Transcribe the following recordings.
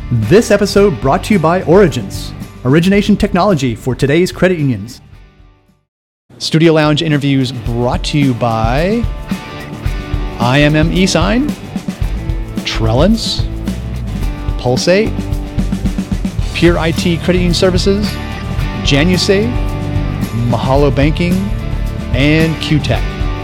This episode brought to you by Origins, origination technology for today's credit unions. Studio Lounge interviews brought to you by IMM eSign, Trellens, Pulsate, Pure IT Credit Union Services, JanuSave, Mahalo Banking, and QTech.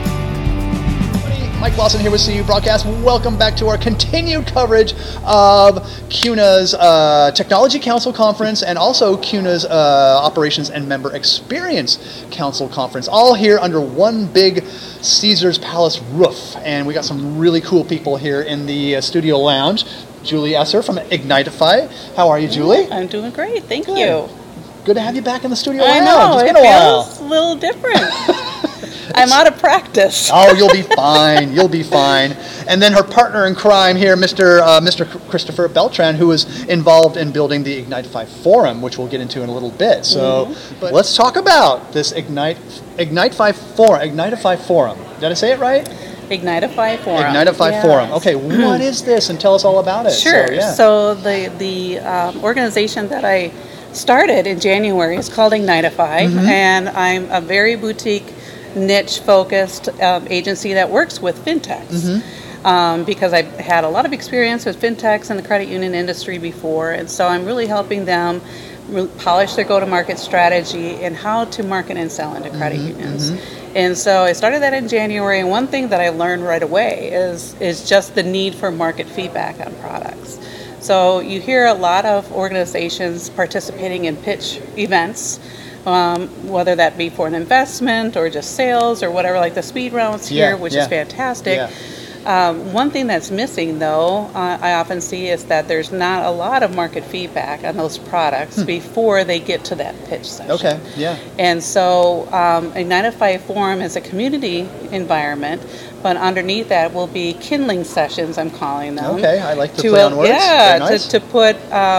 Mike Lawson here with CU Broadcast. Welcome back to our continued coverage of CUNA's Technology Council Conference and also CUNA's Operations and Member Experience Council Conference, all here under one big Caesars Palace roof. And we got some really cool people here in the studio lounge. Julie Esser from Ignitify. How are you, Julie? I'm doing great, thank you. Good to have you back in the studio I lounge. know, It's been a while. feels a little different. I'm out of practice. Oh, you'll be fine. You'll be fine. And then her partner in crime here, Mr. Christopher Beltran, who was involved in building the Ignitify Forum, which we'll get into in a little bit. So, but let's talk about this Ignitify Forum. Did I say it right? Ignitify Forum. Ignitify Forum. Okay, what is this? And tell us all about it. Sure. So the organization that I started in January is called Ignitify, and I'm a very boutique, niche-focused agency that works with fintechs. Because I've had a lot of experience with fintechs in the credit union industry before, and so I'm really helping them polish their go-to-market strategy and how to market and sell into credit unions. And so I started that in January, and one thing that I learned right away is just the need for market feedback on products. So you hear a lot of organizations participating in pitch events, whether that be for an investment or just sales or whatever, like the speed rounds here, which is fantastic. One thing that's missing, though, I often see is that there's not a lot of market feedback on those products before they get to that pitch session. And so Ignitify Forum is a community environment, but underneath that will be kindling sessions, I'm calling them. I like to play on words. Nice. to put,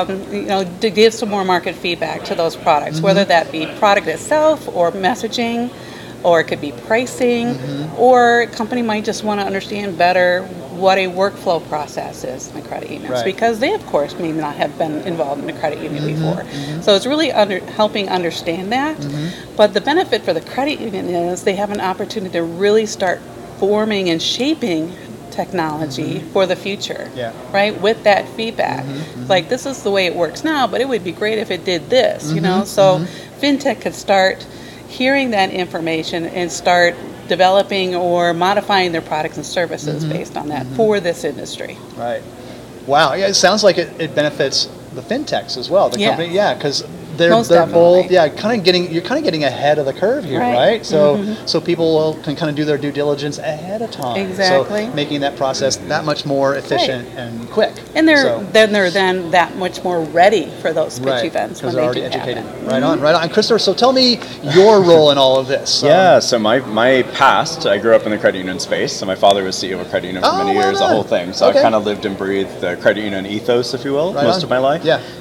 to give some more market feedback to those products, whether that be product itself or messaging, or it could be pricing, or a company might just want to understand better what a workflow process is in the credit unions, because they, of course, may not have been involved in a credit union before. So it's really helping understand that. But the benefit for the credit union is they have an opportunity to really start forming and shaping technology for the future, right? With that feedback. Like, this is the way it works now, but it would be great if it did this, you know? So FinTech could start hearing that information and start developing or modifying their products and services based on that for this industry. Right. Wow. Yeah, it sounds like it benefits the fintechs as well. The company, because they're both you're kind of getting ahead of the curve here, right? So so people can kind of do their due diligence ahead of time. Exactly. So making that process that much more efficient and quick. And they're then that much more ready for those pitch events because they're already educated. Right on. And Christopher, so tell me your role in all of this. So my past, I grew up in the credit union space. So my father was CEO of a credit union for many years, the whole thing. So I kind of lived and breathed the credit union ethos, if you will, most of my life.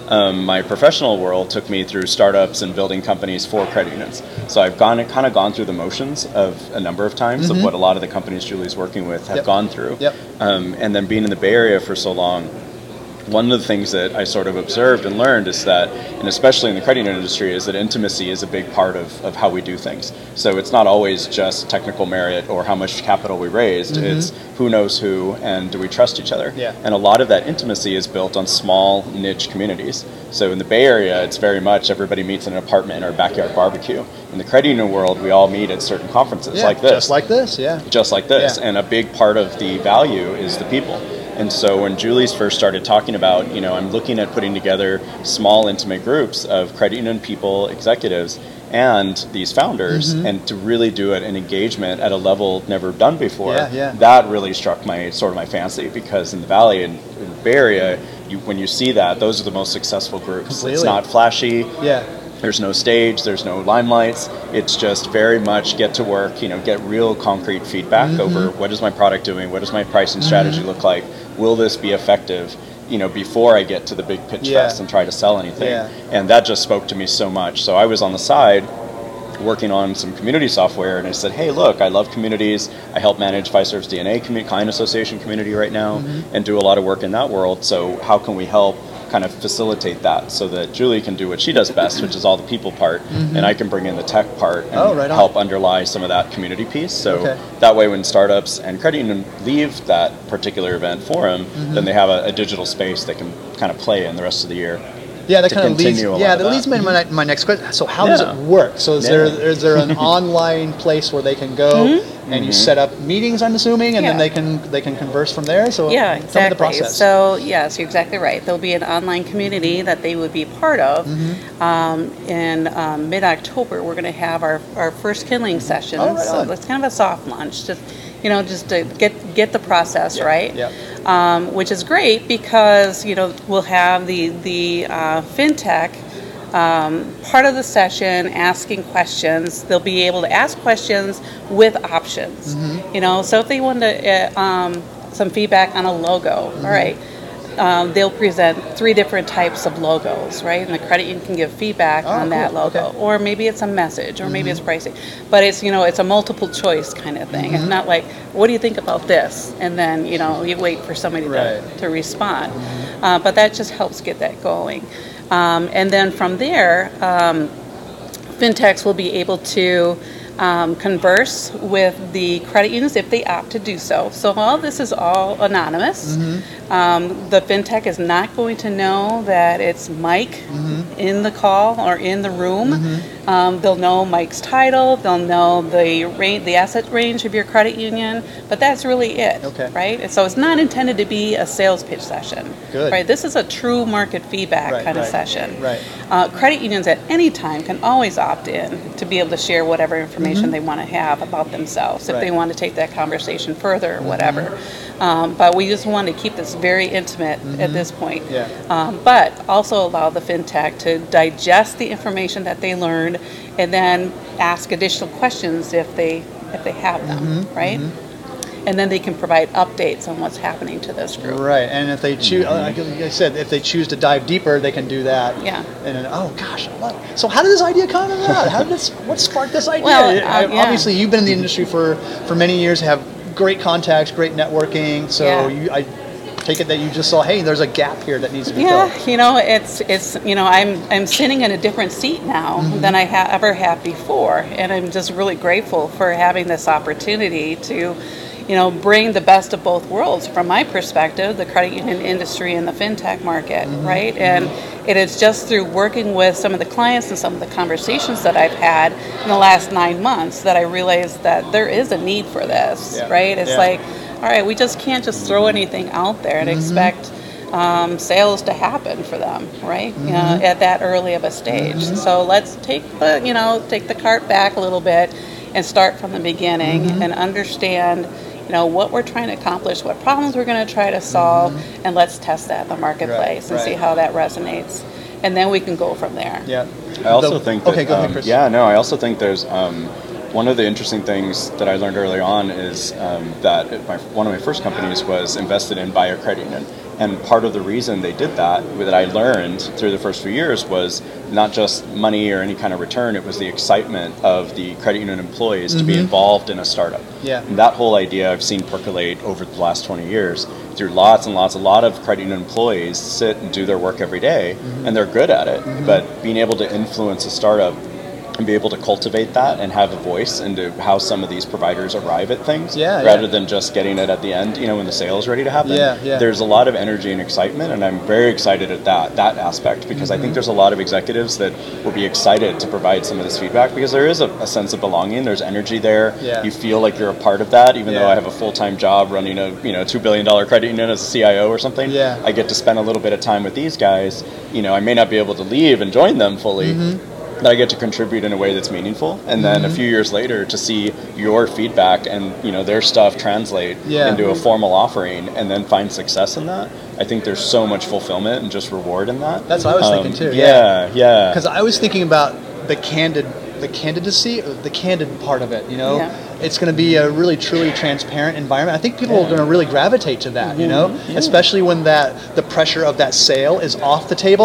My professional world took me through startups and building companies for credit unions. So I've kind of gone through the motions of a number of times of what a lot of the companies Julie's working with have gone through. And then being in the Bay Area for so long, one of the things that I sort of observed and learned is that, and especially in the credit union industry, is that intimacy is a big part of how we do things. So it's not always just technical merit or how much capital we raised, it's who knows who and do we trust each other. And a lot of that intimacy is built on small niche communities. So in the Bay Area, it's very much everybody meets in an apartment or a backyard barbecue. In the credit union world, we all meet at certain conferences like this. Just like this, Just like this. And a big part of the value is the people. And so when Julie's first started talking about, I'm looking at putting together small, intimate groups of credit union people, executives, and these founders, and to really do an engagement at a level never done before, that really struck my fancy, because in the Valley and in the Bay Area, when you see that, those are the most successful groups. Completely. It's not flashy. There's no stage, there's no limelights. It's just very much get to work, get real concrete feedback over what is my product doing, what does my pricing strategy look like, will this be effective, before I get to the big pitch fest and try to sell anything. And that just spoke to me so much. So I was on the side working on some community software, and I said, hey, look, I love communities. I help manage Fiserv's DNA Client Association community right now and do a lot of work in that world. So how can we help kind of facilitate that so that Julie can do what she does best, which is all the people part, and I can bring in the tech part and help underlie some of that community piece. So that way when startups and credit union leave that particular event forum, then they have a digital space they can kind of play in the rest of the year. Yeah, that kind of leads. Yeah, that leads me to my next question. So, how does it work? So, is there an online place where they can go and you set up meetings? I'm assuming, and then they can converse from there. So, yeah, exactly. Tell me the process. So, yes, you're exactly right. There'll be an online community that they would be part of. In mid-October, we're going to have our first kindling session. So it's kind of a soft launch, just to get the process right. Which is great because we'll have the fintech part of the session asking questions. They'll be able to ask questions with options. So if they want some feedback on a logo, all right. They'll present 3 different types of logos, right? And the credit union can give feedback on that logo, or maybe it's a message, or maybe it's pricing. But it's it's a multiple choice kind of thing. It's not like, what do you think about this? And then you wait for somebody to respond. But that just helps get that going. And then from there, fintechs will be able to converse with the credit unions if they opt to do so. So all this is all anonymous. The fintech is not going to know that it's Mike in the call or in the room. They'll know Mike's title. They'll know the asset range of your credit union. But that's really it, right? So it's not intended to be a sales pitch session, right? This is a true market feedback kind of session. Credit unions at any time can always opt in to be able to share whatever information they want to have about themselves if they want to take that conversation further or whatever. But we just want to keep this very intimate at this point. But also allow the fintech to digest the information that they learned and then ask additional questions if they have them, right? And then they can provide updates on what's happening to this group. Right, and if they choose, like I said, if they choose to dive deeper, they can do that. Yeah. And then, oh gosh, so how did this idea come about? What sparked this idea? Well, obviously, you've been in the industry for many years, have great contacts, great networking. So I take it that you just saw, hey, there's a gap here that needs to be filled. It's I'm sitting in a different seat now than I ever have before, and I'm just really grateful for having this opportunity to bring the best of both worlds from my perspective, the credit union industry and the fintech market, right? And it is just through working with some of the clients and some of the conversations that I've had in the last 9 months that I realized that there is a need for this, right? It's like, all right, we just can't just throw anything out there and expect sales to happen for them, right? At that early of a stage. So let's take the cart back a little bit and start from the beginning and understand what we're trying to accomplish, what problems we're going to try to solve, and let's test that in the marketplace and see how that resonates. And then we can go from there. I also think that, go ahead, Chris. I also think there's one of the interesting things that I learned early on is that one of my first companies was invested in by a credit union. And part of the reason they did that I learned through the first few years was not just money or any kind of return, it was the excitement of the credit union employees to be involved in a startup. And that whole idea I've seen percolate over the last 20 years through a lot of credit union employees sit and do their work every day, and they're good at it. But being able to influence a startup and be able to cultivate that and have a voice into how some of these providers arrive at things rather than just getting it at the end, when the sale is ready to happen. There's a lot of energy and excitement, and I'm very excited at that aspect because I think there's a lot of executives that will be excited to provide some of this feedback because there is a sense of belonging. There's energy there. You feel like you're a part of that, even though I have a full-time job running a $2 billion credit union as a CIO or something. I get to spend a little bit of time with these guys. I may not be able to leave and join them fully, that I get to contribute in a way that's meaningful, and then a few years later to see your feedback and their stuff translate into a formal offering, and then find success in that. I think there's so much fulfillment and just reward in that. That's what I was thinking too. Because I was thinking about the candidacy, the candid part of it. It's going to be a really truly transparent environment. I think people are going to really gravitate to that. Especially when the pressure of that sale is off the table,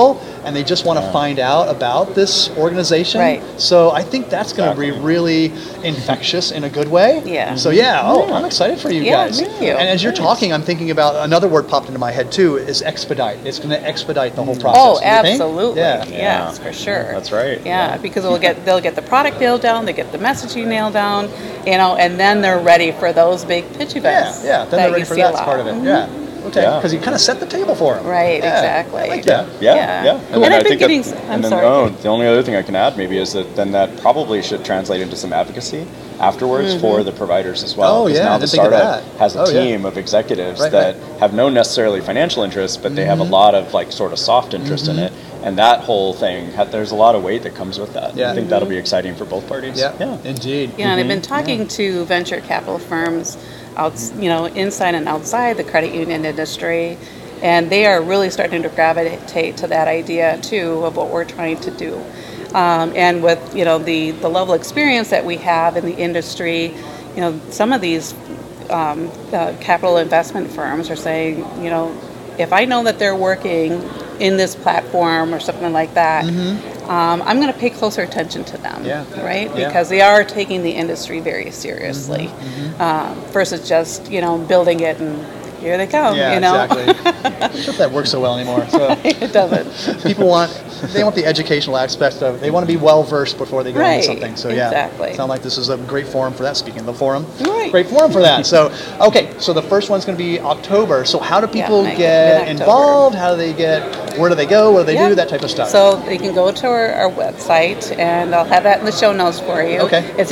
and they just want to find out about this organization. Right. So I think that's going to be really infectious in a good way. Yeah. So I'm excited for you guys. Thank you. And as you're talking, I'm thinking about another word popped into my head too, is expedite. It's going to expedite the whole process. Oh, absolutely. Yes, for sure. That's right. Yeah, because they'll get the product nailed down, they get the messaging nailed down, and then they're ready for those big pitch events. Then they're ready for that part of it. Yeah. Okay, because you kind of set the table for them. Right, exactly. I like that. Yeah. Cool. And I've been getting. The only other thing I can add maybe is that probably should translate into some advocacy afterwards for the providers as well. Oh, yeah. Now the startup has a team of executives that have no necessarily financial interest, but they have a lot of like sort of soft interest in it. And that whole thing, there's a lot of weight that comes with that. I think that'll be exciting for both parties. Yeah. Indeed. Yeah, and I've been talking to venture capital firms inside and outside the credit union industry, and they are really starting to gravitate to that idea too of what we're trying to do. And with the level of experience that we have in the industry, some of these capital investment firms are saying, if I know that they're working in this platform or something like that, I'm going to pay closer attention to them, right? Because they are taking the industry very seriously, versus just building it and here they come. Yeah, exactly. I'm not sure if that works so well anymore. So it doesn't. People want the educational aspect of. They want to be well versed before they go into something. So exactly. Sound like this is a great forum for that. Speaking of the forum, right. Great forum for that. So so the first one's going to be October. So how do people get involved? How do they where do they go? What do they do? That type of stuff. So they can go to our website, and I'll have that in the show notes for you. Okay. It's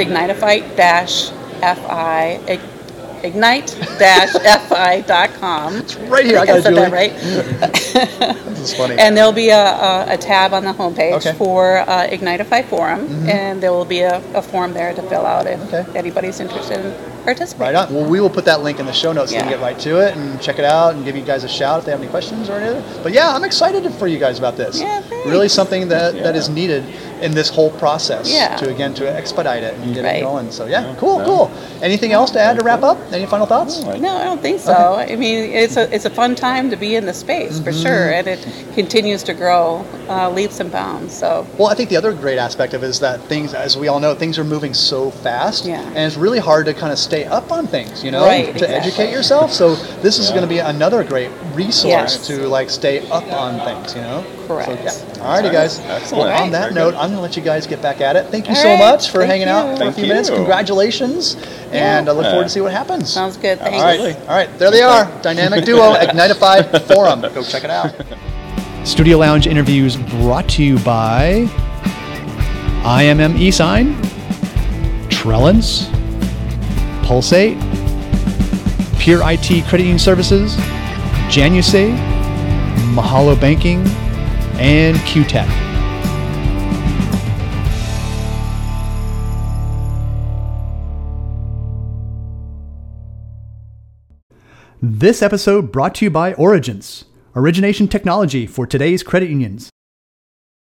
ignite-fi.com. It's right here. I got it, Julie. That right? This is funny. And there'll be a tab on the homepage for Ignitify Forum, and there will be a form there to fill out if anybody's interested in participating. Right on. Well, we will put that link in the show notes so you can get right to it and check it out and give you guys a shout if they have any questions or anything. But I'm excited for you guys about this. Yeah, thanks. Really something that is needed in this whole process to expedite it and get it going. So cool. Anything else to add to wrap up? Any final thoughts? No, I don't think so. Okay. I mean, it's a fun time to be in the space for sure, and it continues to grow leaps and bounds. So I think the other great aspect of it is that things, as we all know, things are moving so fast, and it's really hard to kind of stay up on things, to educate yourself. So this is going to be another great resource to stay up on things, Correct. So, Alrighty, guys. Excellent. Well, on that note, I'm going to let you guys get back at it. Thank you so much for hanging out for a few minutes. Congratulations, and I look forward to see what happens. Sounds good. Thanks. All right. There they are. Dynamic duo, Ignitify Forum. Go check it out. Studio Lounge interviews brought to you by IMM eSign, Trellance, Pulsate, Pure IT Credit Union Services, JanuSave, Mahalo Banking, and QTech. This episode brought to you by Origence, origination technology for today's credit unions.